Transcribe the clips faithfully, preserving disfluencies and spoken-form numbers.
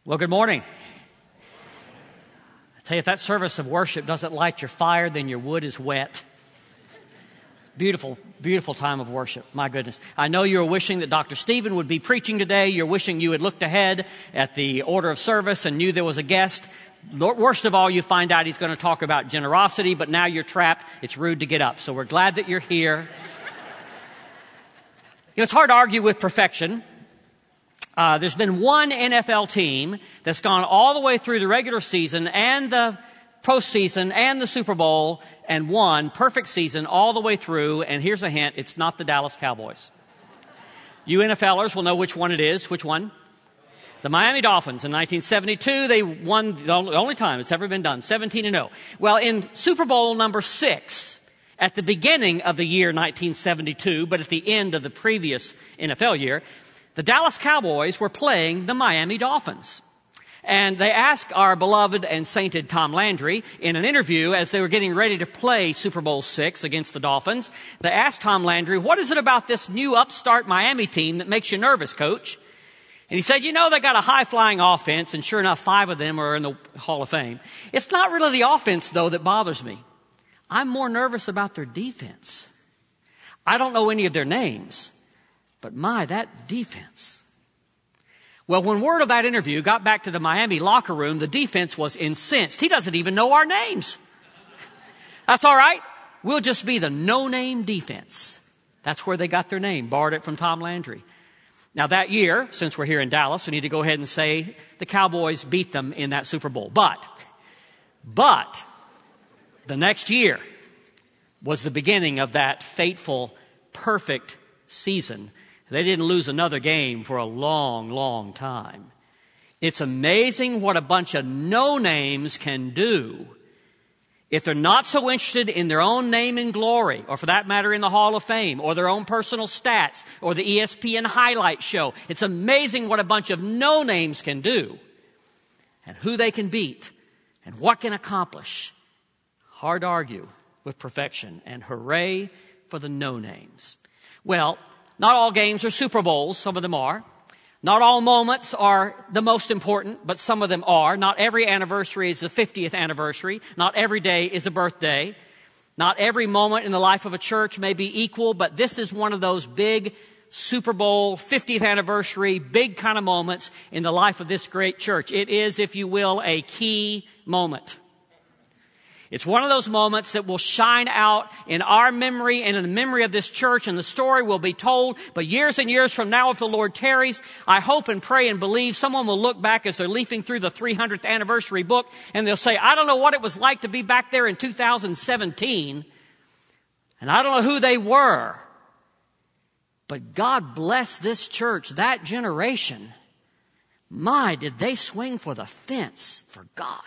Well, good morning. I tell you, if that service of worship doesn't light your fire, then your wood is wet. Beautiful, beautiful time of worship. My goodness. I know you're wishing that Doctor Stephen would be preaching today. You're wishing you had looked ahead at the order of service and knew there was a guest. Worst of all, you find out he's going to talk about generosity, but now you're trapped. It's rude to get up. So we're glad that you're here. You know, it's hard to argue with perfection. Uh, there's been one N F L team that's gone all the way through the regular season and the postseason and the Super Bowl and won perfect season all the way through. And here's a hint. It's not the Dallas Cowboys. You NFLers will know which one it is. Which one? The Miami Dolphins. In nineteen seventy-two, they won the only time it's ever been done, seventeen and oh. Well, in Super Bowl number six, at the beginning of the year nineteen seventy-two, but at the end of the previous N F L year, the Dallas Cowboys were playing the Miami Dolphins. And they asked our beloved and sainted Tom Landry in an interview as they were getting ready to play Super Bowl six against the Dolphins. They asked Tom Landry, what is it about this new upstart Miami team that makes you nervous, Coach? And he said, you know, they got a high-flying offense, and sure enough, five of them are in the Hall of Fame. It's not really the offense, though, that bothers me. I'm more nervous about their defense. I don't know any of their names. But my, that defense. Well, when word of that interview got back to the Miami locker room, the defense was incensed. He doesn't even know our names. That's all right. We'll just be the no-name defense. That's where they got their name, borrowed it from Tom Landry. Now that year, since we're here in Dallas, we need to go ahead and say the Cowboys beat them in that Super Bowl. But, but, the next year was the beginning of that fateful, perfect season. They didn't lose another game for a long, long time. It's amazing what a bunch of no-names can do if they're not so interested in their own name and glory, or for that matter in the Hall of Fame, or their own personal stats, or the E S P N highlight show. It's amazing what a bunch of no-names can do and who they can beat and what can accomplish. Hard to argue with perfection, and hooray for the no-names. Well, not all games are Super Bowls. Some of them are. Not all moments are the most important, but some of them are. Not every anniversary is the fiftieth anniversary. Not every day is a birthday. Not every moment in the life of a church may be equal, but this is one of those big Super Bowl fiftieth anniversary, big kind of moments in the life of this great church. It is, if you will, a key moment. It's one of those moments that will shine out in our memory and in the memory of this church, and the story will be told. But years and years from now, if the Lord tarries, I hope and pray and believe someone will look back as they're leafing through the three hundredth anniversary book, and they'll say, I don't know what it was like to be back there in two thousand seventeen, and I don't know who they were, but God bless this church, that generation. My, did they swing for the fence for God.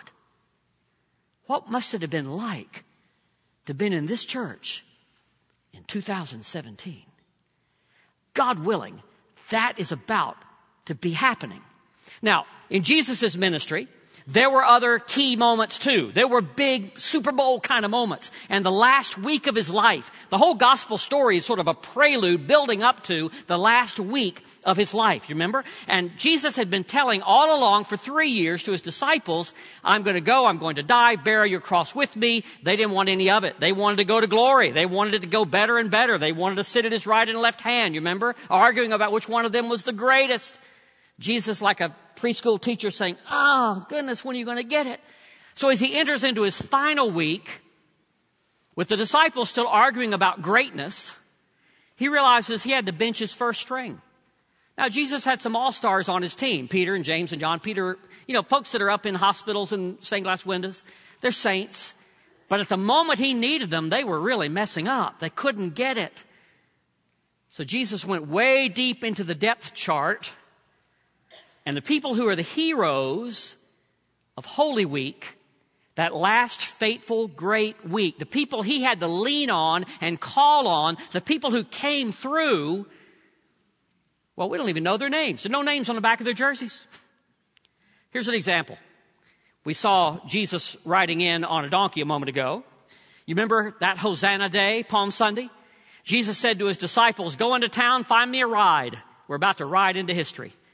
What must it have been like to have been in this church in two thousand seventeen? God willing, that is about to be happening. Now, in Jesus' ministry, there were other key moments too. There were big Super Bowl kind of moments. And the last week of his life, the whole gospel story is sort of a prelude building up to the last week of his life. You remember? And Jesus had been telling all along for three years to his disciples, I'm going to go, I'm going to die, bear your cross with me. They didn't want any of it. They wanted to go to glory. They wanted it to go better and better. They wanted to sit at his right and left hand. You remember? Arguing about which one of them was the greatest. Jesus, like a preschool teacher, saying, oh, goodness, when are you going to get it? So as he enters into his final week, with the disciples still arguing about greatness, he realizes he had to bench his first string. Now, Jesus had some all-stars on his team, Peter and James and John. Peter, you know, folks that are up in hospitals and stained glass windows. They're saints. But at the moment he needed them, they were really messing up. They couldn't get it. So Jesus went way deep into the depth chart. And the people who are the heroes of Holy Week, that last fateful great week, the people he had to lean on and call on, the people who came through, well, we don't even know their names. There are no names on the back of their jerseys. Here's an example. We saw Jesus riding in on a donkey a moment ago. You remember that Hosanna Day, Palm Sunday? Jesus said to his disciples, go into town, find me a ride. We're about to ride into history.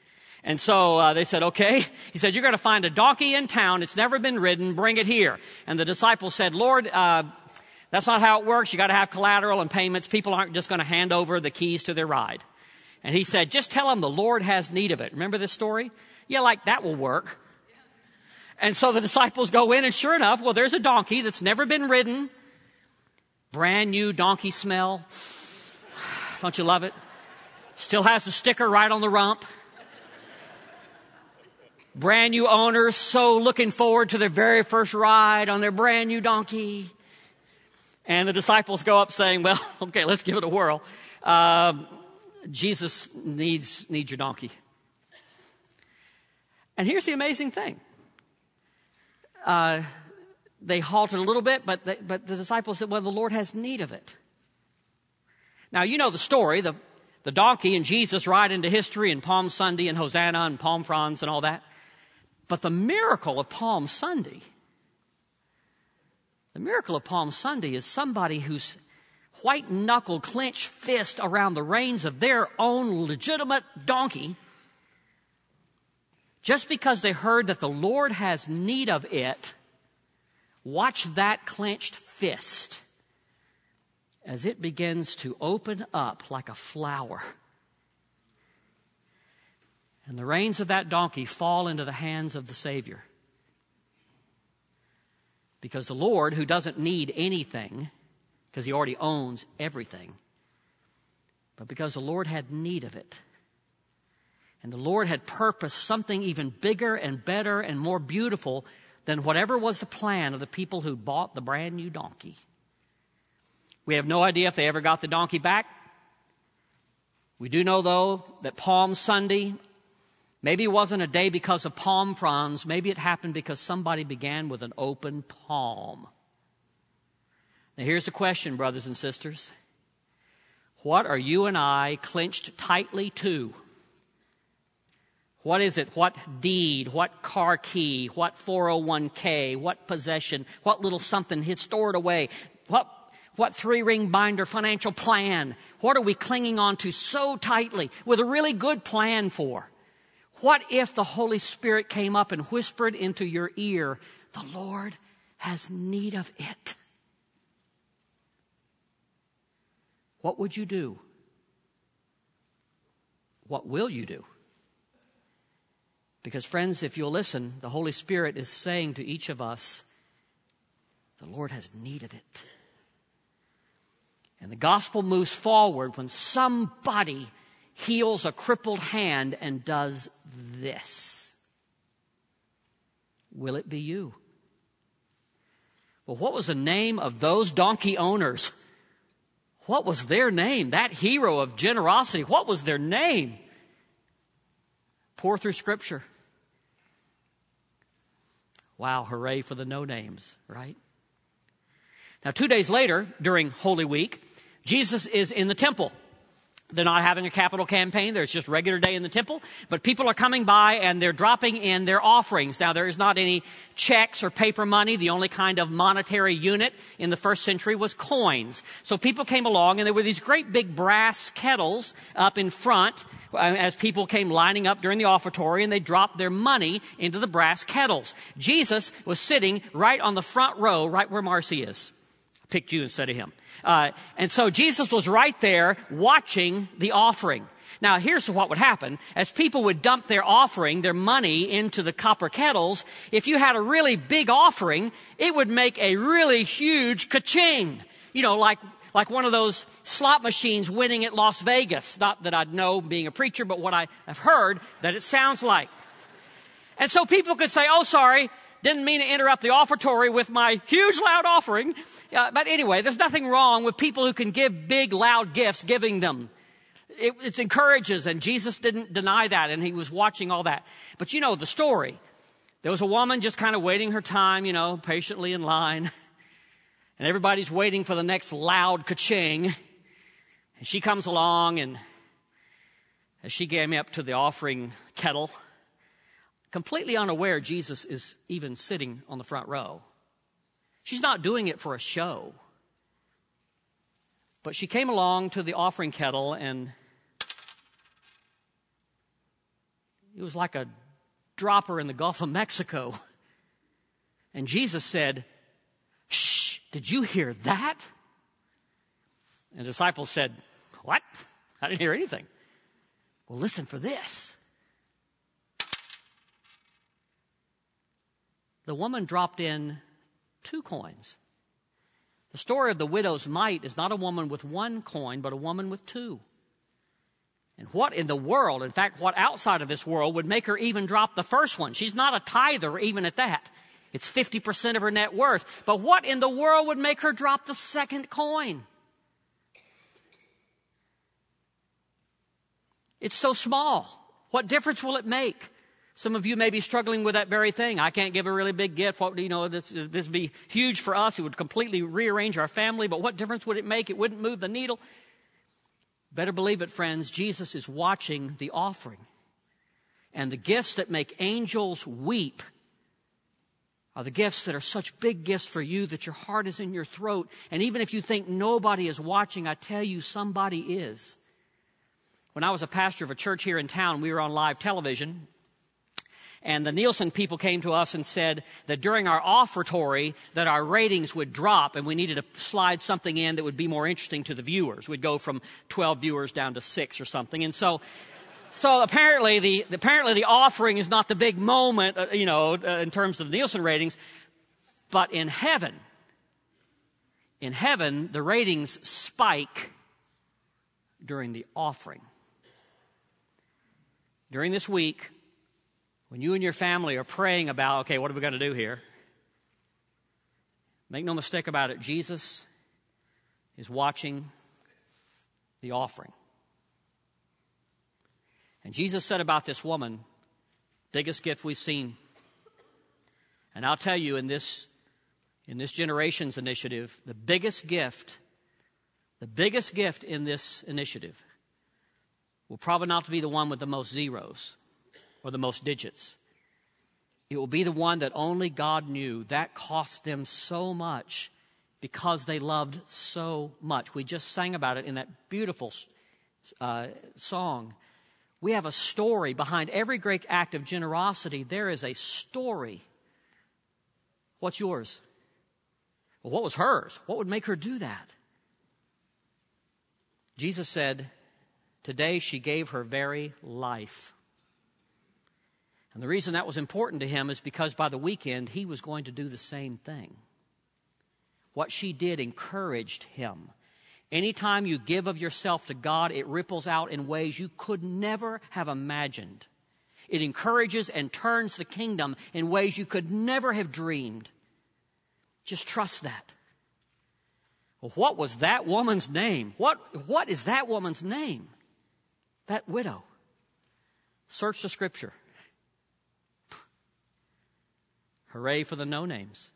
And so uh, they said, okay. He said, you're going to find a donkey in town. It's never been ridden. Bring it here. And the disciples said, Lord, uh, that's not how it works. You got to have collateral and payments. People aren't just going to hand over the keys to their ride. And he said, just tell them the Lord has need of it. Remember this story? Yeah, like that will work. And so the disciples go in, and sure enough, well, there's a donkey that's never been ridden. Brand new donkey smell. Don't you love it? Still has the sticker right on the rump. Brand new owners, so looking forward to their very first ride on their brand new donkey. And the disciples go up saying, well, okay, let's give it a whirl. Uh, Jesus needs, needs your donkey. And here's the amazing thing. Uh, they halted a little bit, but, they, but the disciples said, well, the Lord has need of it. Now, you know the story. The, the donkey and Jesus ride into history and Palm Sunday and Hosanna and Palm Fronds and all that. But the miracle of Palm Sunday, the miracle of Palm Sunday is somebody whose white-knuckled, clenched fist around the reins of their own legitimate donkey, just because they heard that the Lord has need of it, watch that clenched fist as it begins to open up like a flower. And the reins of that donkey fall into the hands of the Savior. Because the Lord, who doesn't need anything, because he already owns everything, but because the Lord had need of it, and the Lord had purposed something even bigger and better and more beautiful than whatever was the plan of the people who bought the brand new donkey. We have no idea if they ever got the donkey back. We do know, though, that Palm Sunday, maybe it wasn't a day because of palm fronds. Maybe it happened because somebody began with an open palm. Now, here's the question, brothers and sisters. What are you and I clenched tightly to? What is it? What deed? What car key? What four oh one k? What possession? What little something hid stored away? What, what three-ring binder financial plan? What are we clinging on to so tightly with a really good plan for? What if the Holy Spirit came up and whispered into your ear, the Lord has need of it? What would you do? What will you do? Because, friends, if you'll listen, the Holy Spirit is saying to each of us, the Lord has need of it. And the gospel moves forward when somebody heals a crippled hand and does this. Will it be you? Well, what was the name of those donkey owners? What was their name? That hero of generosity, what was their name? Pour through Scripture. Wow, hooray for the no names, right? Now, two days later, during Holy Week, Jesus is in the temple. They're not having a capital campaign. There's just regular day in the temple. But people are coming by and they're dropping in their offerings. Now, there is not any checks or paper money. The only kind of monetary unit in the first century was coins. So people came along and there were these great big brass kettles up in front as people came lining up during the offertory, and they dropped their money into the brass kettles. Jesus was sitting right on the front row, right where Marcy is. I picked you instead of him. Uh, and so Jesus was right there watching the offering. Now, here's what would happen. As people would dump their offering, their money, into the copper kettles, if you had a really big offering, it would make a really huge ka-ching. You know, like like one of those slot machines winning at Las Vegas. Not that I'd know being a preacher, but what I have heard that it sounds like. And so people could say, oh, sorry, didn't mean to interrupt the offertory with my huge, loud offering. Uh, but anyway, there's nothing wrong with people who can give big, loud gifts, giving them. It, it encourages, and Jesus didn't deny that, and he was watching all that. But you know the story. There was a woman just kind of waiting her time, you know, patiently in line. And everybody's waiting for the next loud ka-ching. And she comes along, and as she gave me up to the offering kettle, completely unaware Jesus is even sitting on the front row. She's not doing it for a show. But she came along to the offering kettle and It was like a dropper in the Gulf of Mexico. And Jesus said, "Shh, did you hear that?" And the disciples said, "What? I didn't hear anything." "Well, listen for this." The woman dropped in two coins. The story of the widow's mite is not a woman with one coin, but a woman with two. And what in the world, in fact, what outside of this world would make her even drop the first one? She's not a tither even at that. It's fifty percent of her net worth. But what in the world would make her drop the second coin? It's so small. What difference will it make? Some of you may be struggling with that very thing. I can't give a really big gift. What, you know, this, this would be huge for us. It would completely rearrange our family. But what difference would it make? It wouldn't move the needle. Better believe it, friends. Jesus is watching the offering. And the gifts that make angels weep are the gifts that are such big gifts for you that your heart is in your throat. And even if you think nobody is watching, I tell you, somebody is. When I was a pastor of a church here in town, we were on live television. And the Nielsen people came to us and said that during our offertory that our ratings would drop and we needed to slide something in that would be more interesting to the viewers. We'd go from twelve viewers down to six or something. And so, so apparently the, apparently the offering is not the big moment, uh, you know, uh, in terms of the Nielsen ratings. But in heaven, in heaven, the ratings spike during the offering. During this week, when you and your family are praying about, okay, what are we going to do here? Make no mistake about it, Jesus is watching the offering. And Jesus said about this woman, biggest gift we've seen. And I'll tell you, in this, in this generation's initiative, the biggest gift, the biggest gift in this initiative will probably not be the one with the most zeros or the most digits. It will be the one that only God knew. That cost them so much because they loved so much. We just sang about it in that beautiful uh, song. We have a story behind every great act of generosity. There is a story. What's yours? Well, what was hers? What would make her do that? Jesus said, today she gave her very life. And the reason that was important to him is because by the weekend, he was going to do the same thing. What she did encouraged him. Anytime you give of yourself to God, it ripples out in ways you could never have imagined. It encourages and turns the kingdom in ways you could never have dreamed. Just trust that. Well, what was that woman's name? What, what is that woman's name? That widow. Search the scripture. Hooray for the no-names.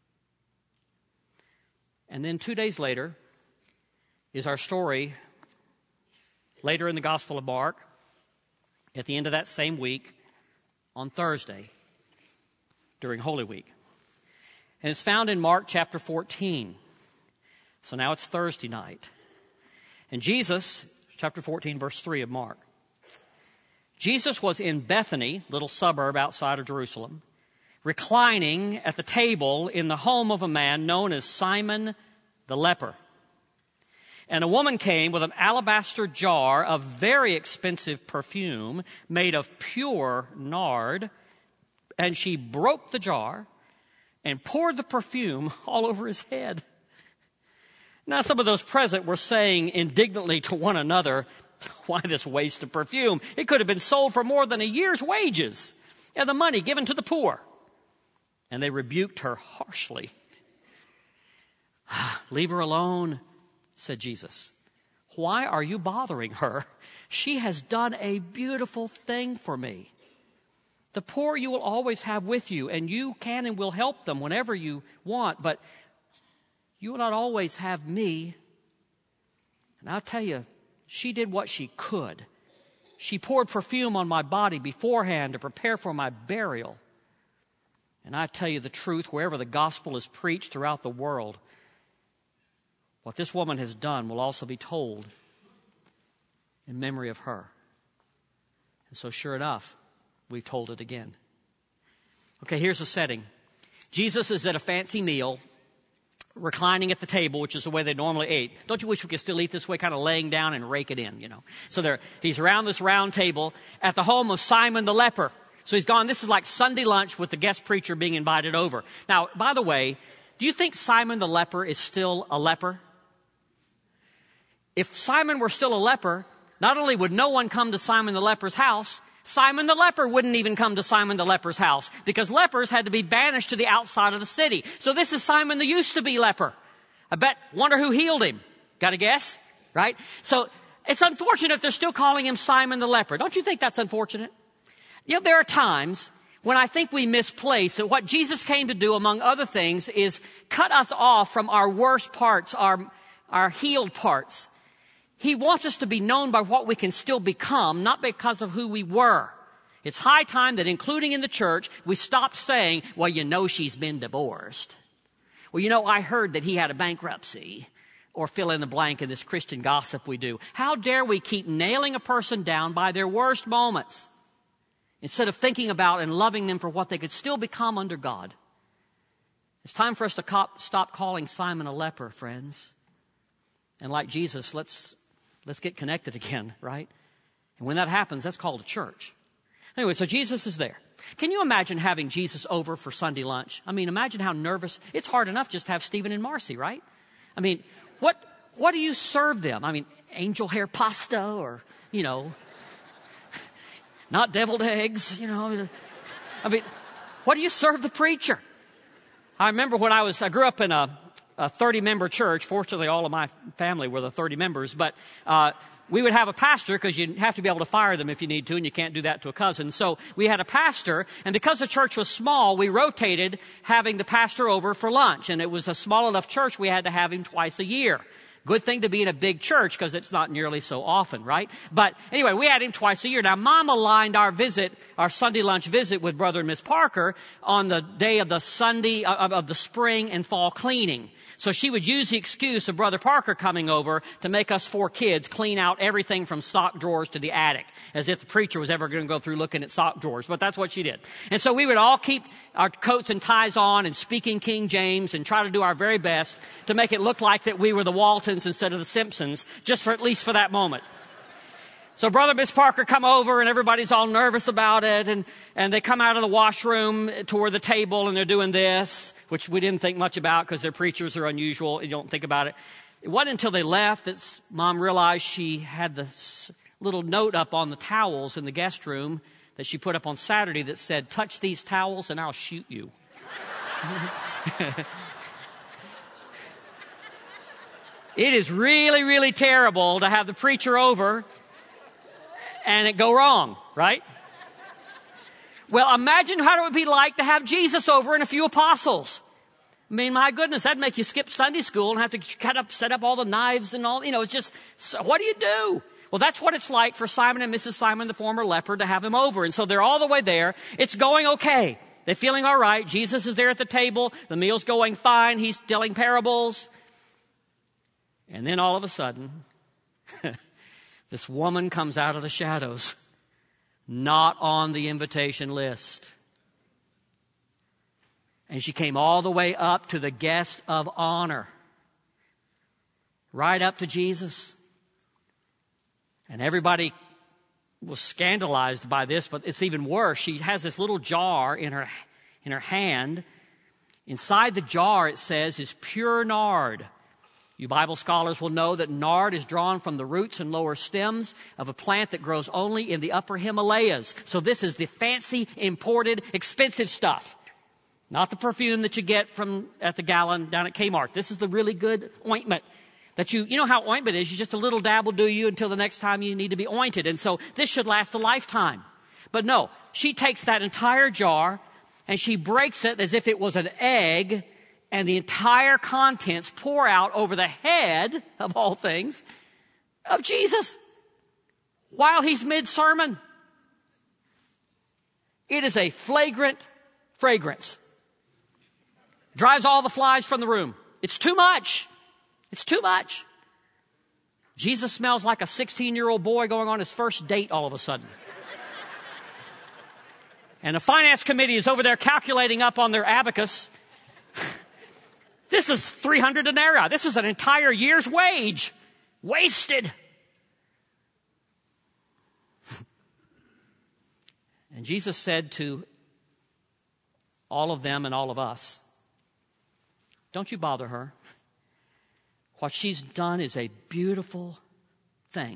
And then two days later is our story later in the Gospel of Mark, at the end of that same week, on Thursday, during Holy Week. And it's found in Mark chapter fourteen. So now it's Thursday night. And Jesus, chapter fourteen, verse three of Mark. Jesus was in Bethany, little suburb outside of Jerusalem, reclining at the table in the home of a man known as Simon the leper. And a woman came with an alabaster jar of very expensive perfume made of pure nard, and she broke the jar and poured the perfume all over his head. Now some of those present were saying indignantly to one another, why this waste of perfume? It could have been sold for more than a year's wages and the money given to the poor. And they rebuked her harshly. Leave her alone, said Jesus. Why are you bothering her? She has done a beautiful thing for me. The poor you will always have with you, and you can and will help them whenever you want, but you will not always have me. And I'll tell you, she did what she could. She poured perfume on my body beforehand to prepare for my burial. And I tell you the truth, wherever the gospel is preached throughout the world, what this woman has done will also be told in memory of her. And so sure enough, we've told it again. Okay, here's the setting. Jesus is at a fancy meal, reclining at the table, which is the way they normally ate. Don't you wish we could still eat this way, kind of laying down and rake it in, you know? So there, he's around this round table at the home of Simon the leper. So he's gone, this is like Sunday lunch with the guest preacher being invited over. Now, by the way, do you think Simon the leper is still a leper? If Simon were still a leper, not only would no one come to Simon the leper's house, Simon the leper wouldn't even come to Simon the leper's house because lepers had to be banished to the outside of the city. So this is Simon the used to be leper. I bet, wonder who healed him. Got a guess? Right? So it's unfortunate they're still calling him Simon the leper. Don't you think that's unfortunate? You know, there are times when I think we misplace that what Jesus came to do, among other things, is cut us off from our worst parts, our, our healed parts. He wants us to be known by what we can still become, not because of who we were. It's high time that, including in the church, we stop saying, well, you know she's been divorced. Well, you know, I heard that he had a bankruptcy. Or fill in the blank in this Christian gossip we do. How dare we keep nailing a person down by their worst moments instead of thinking about and loving them for what they could still become under God? It's time for us to cop, stop calling Simon a leper, friends. And like Jesus, let's... Let's get connected again, right? And when that happens, that's called a church. Anyway, so Jesus is there. Can you imagine having Jesus over for Sunday lunch? I mean, imagine how nervous. It's hard enough just to have Stephen and Marcy, right? I mean, what what do you serve them? I mean, angel hair pasta or, you know, not deviled eggs, you know. I mean, what do you serve the preacher? I remember when I was, I grew up in a, a thirty-member church. Fortunately, all of my family were the thirty members. But uh we would have a pastor because you have to be able to fire them if you need to, and you can't do that to a cousin. So we had a pastor, and because the church was small, we rotated having the pastor over for lunch. And it was a small enough church, we had to have him twice a year. Good thing to be in a big church because it's not nearly so often, right? But anyway, we had him twice a year. Now, Mom aligned our visit, our Sunday lunch visit with Brother and Miss Parker on the day of the Sunday, of, of the spring and fall cleaning. So she would use the excuse of Brother Parker coming over to make us four kids clean out everything from sock drawers to the attic, as if the preacher was ever going to go through looking at sock drawers. But that's what she did. And so we would all keep our coats and ties on and speaking King James and try to do our very best to make it look like that we were the Waltons instead of the Simpsons, just for at least for that moment. So Brother and Miss Parker come over and everybody's all nervous about it, and, and they come out of the washroom toward the table and they're doing this, which we didn't think much about because their preachers are unusual. You don't think about it. It wasn't until they left that Mom realized she had this little note up on the towels in the guest room that she put up on Saturday that said, "Touch these towels and I'll shoot you." It is really, really terrible to have the preacher over and it go wrong, right? Well, imagine how it would be like to have Jesus over and a few apostles. I mean, my goodness, that'd make you skip Sunday school and have to cut up, set up all the knives and all, you know, it's just, so what do you do? Well, that's what it's like for Simon and Missus Simon, the former leper, to have him over. And so they're all the way there. It's going okay. They're feeling all right. Jesus is there at the table. The meal's going fine. He's telling parables. And then all of a sudden, this woman comes out of the shadows, not on the invitation list. And she came all the way up to the guest of honor, right up to Jesus. And everybody was scandalized by this, but it's even worse. She has this little jar in her, in her hand. Inside the jar, it says, is pure nard. You Bible scholars will know that nard is drawn from the roots and lower stems of a plant that grows only in the upper Himalayas. So this is the fancy, imported, expensive stuff. Not the perfume that you get from at the gallon down at Kmart. This is the really good ointment that you, you know how ointment is. You just a little dab will do you until the next time you need to be ointed. And so this should last a lifetime. But no, she takes that entire jar and she breaks it as if it was an egg, and the entire contents pour out over the head, of all things, of Jesus while he's mid-sermon. It is a flagrant fragrance. Drives all the flies from the room. It's too much. It's too much. Jesus smells like a sixteen-year-old boy going on his first date all of a sudden. And the finance committee is over there calculating up on their abacus. This is three hundred denarii. This is an entire year's wage. Wasted. And Jesus said to all of them and all of us, don't you bother her. What she's done is a beautiful thing.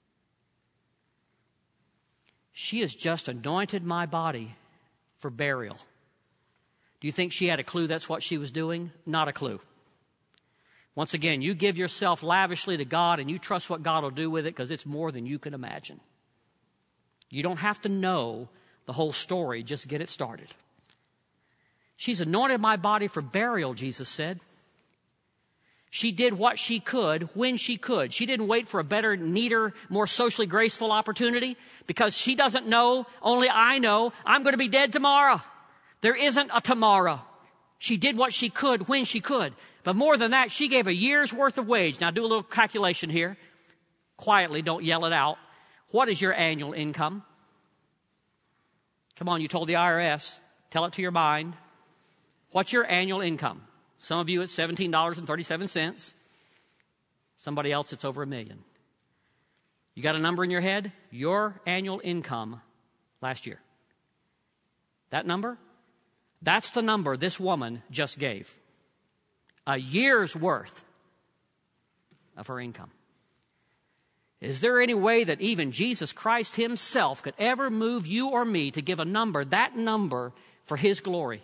She has just anointed my body for burial. Do you think she had a clue that's what she was doing? Not a clue. Once again, you give yourself lavishly to God and you trust what God will do with it because it's more than you can imagine. You don't have to know the whole story, just get it started. She's anointed my body for burial, Jesus said. She did what she could when she could. She didn't wait for a better, neater, more socially graceful opportunity because she doesn't know, only I know, I'm going to be dead tomorrow. There isn't a tomorrow. She did what she could when she could. But more than that, she gave a year's worth of wage. Now do a little calculation here. Quietly, don't yell it out. What is your annual income? Come on, you told the I R S. Tell it to your mind. What's your annual income? Some of you, it's seventeen dollars and thirty-seven cents. Somebody else, it's over a million. You got a number in your head? Your annual income last year. That number? That's the number this woman just gave. A year's worth of her income. Is there any way that even Jesus Christ himself could ever move you or me to give a number, that number, for his glory?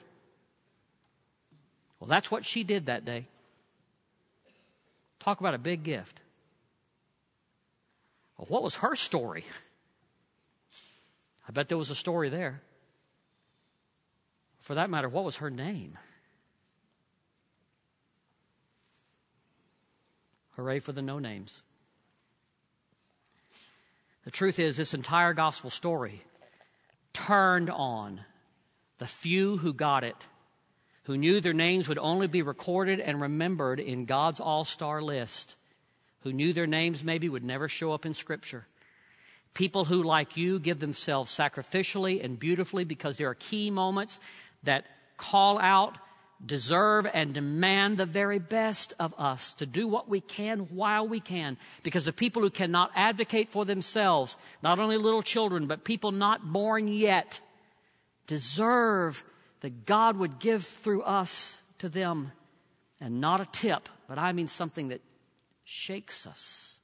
Well, that's what she did that day. Talk about a big gift. Well, what was her story? I bet there was a story there. For that matter, what was her name? Hooray for the no names. The truth is, this entire gospel story turned on the few who got it, who knew their names would only be recorded and remembered in God's all-star list, who knew their names maybe would never show up in Scripture. People who, like you, give themselves sacrificially and beautifully because there are key moments that call out, deserve, and demand the very best of us to do what we can while we can. Because the people who cannot advocate for themselves, not only little children, but people not born yet, deserve that God would give through us to them, and not a tip, but I mean something that shakes us.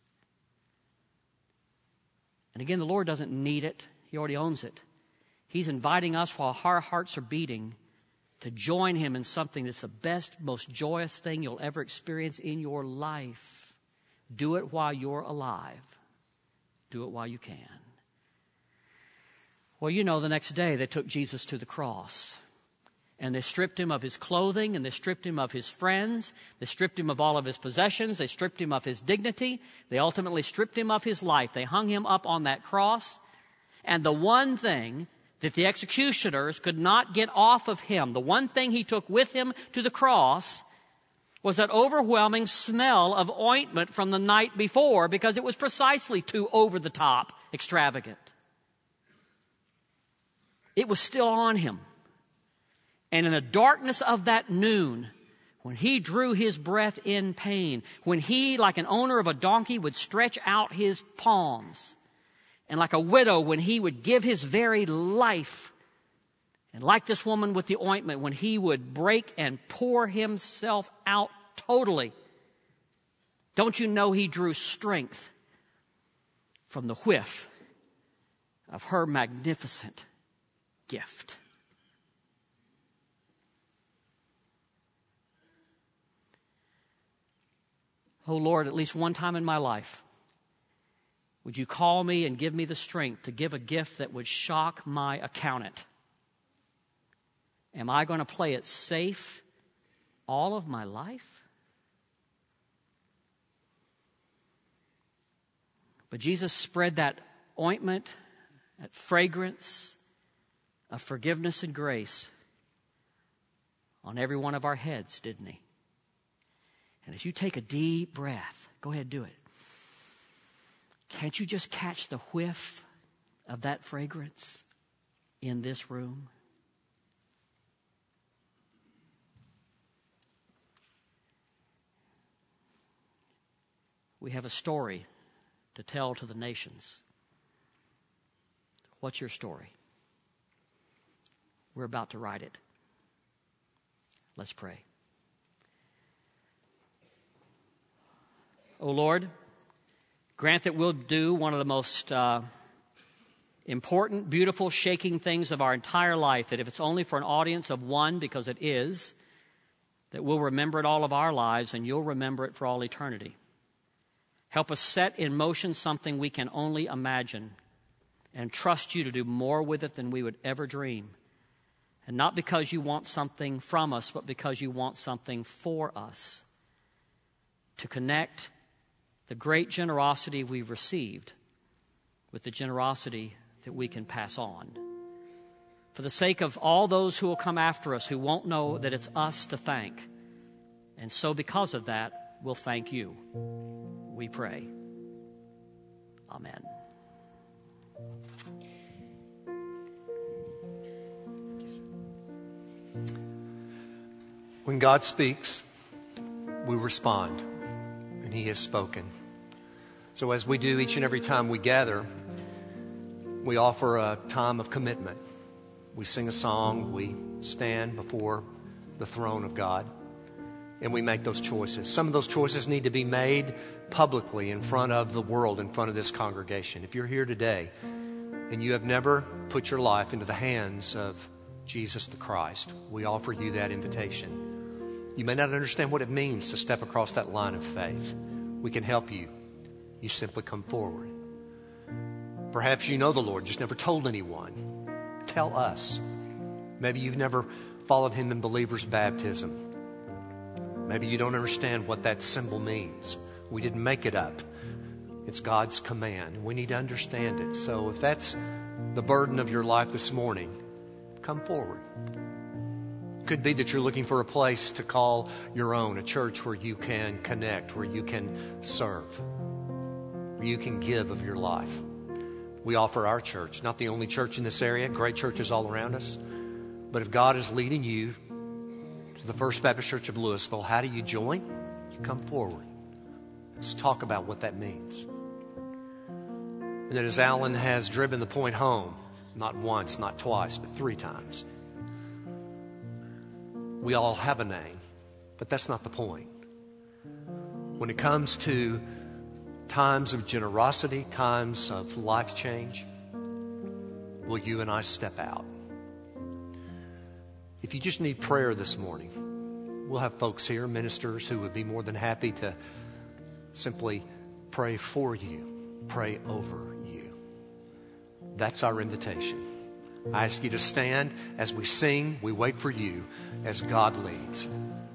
And again, the Lord doesn't need it. He already owns it. He's inviting us while our hearts are beating to join him in something that's the best, most joyous thing you'll ever experience in your life. Do it while you're alive. Do it while you can. Well, you know, the next day they took Jesus to the cross. And they stripped him of his clothing, and they stripped him of his friends. They stripped him of all of his possessions. They stripped him of his dignity. They ultimately stripped him of his life. They hung him up on that cross. And the one thing that the executioners could not get off of him, the one thing he took with him to the cross, was that overwhelming smell of ointment from the night before, because it was precisely too over-the-top extravagant. It was still on him. And in the darkness of that noon, when he drew his breath in pain, when he, like an owner of a donkey, would stretch out his palms, and like a widow, when he would give his very life, and like this woman with the ointment, when he would break and pour himself out totally, don't you know he drew strength from the whiff of her magnificent gift? Oh Lord, at least one time in my life, would you call me and give me the strength to give a gift that would shock my accountant? Am I going to play it safe all of my life? But Jesus spread that ointment, that fragrance of forgiveness and grace on every one of our heads, didn't he? And as you take a deep breath, go ahead, do it. Can't you just catch the whiff of that fragrance? in this room? We have a story to tell to the nations. What's your story? We're about to write it. Let's pray. Oh Lord, grant that we'll do one of the most uh, important, beautiful, shaking things of our entire life, that if it's only for an audience of one, because it is, that we'll remember it all of our lives and you'll remember it for all eternity. Help us set in motion something we can only imagine and trust you to do more with it than we would ever dream. And not because you want something from us, but because you want something for us. To connect the great generosity we've received with the generosity that we can pass on. For the sake of all those who will come after us, who won't know that it's us to thank. And so because of that, we'll thank you. We pray. Amen. When God speaks, we respond, and He has spoken. So as we do each and every time we gather, we offer a time of commitment. We sing a song, we stand before the throne of God, and we make those choices. Some of those choices need to be made publicly in front of the world, in front of this congregation. If you're here today and you have never put your life into the hands of Jesus the Christ, we offer you that invitation. You may not understand what it means to step across that line of faith. We can help you. You simply come forward. Perhaps you know the Lord, just never told anyone. Tell us. Maybe you've never followed Him in believer's baptism. Maybe you don't understand what that symbol means. We didn't make it up. It's God's command. We need to understand it. So if that's the burden of your life this morning, come forward. Could be that you're looking for a place to call your own, a church where you can connect, where you can serve, where you can give of your life. We offer our church, not the only church in this area, great churches all around us. But if God is leading you to the First Baptist Church of Louisville, how do you join? You come forward. Let's talk about what that means. And that as Alan has driven the point home, not once, not twice, but three times, we all have a name, but that's not the point. When it comes to times of generosity, times of life change, will you and I step out? If you just need prayer this morning, we'll have folks here, ministers, who would be more than happy to simply pray for you, pray over you. That's our invitation. I ask you to stand as we sing. We wait for you as God leads.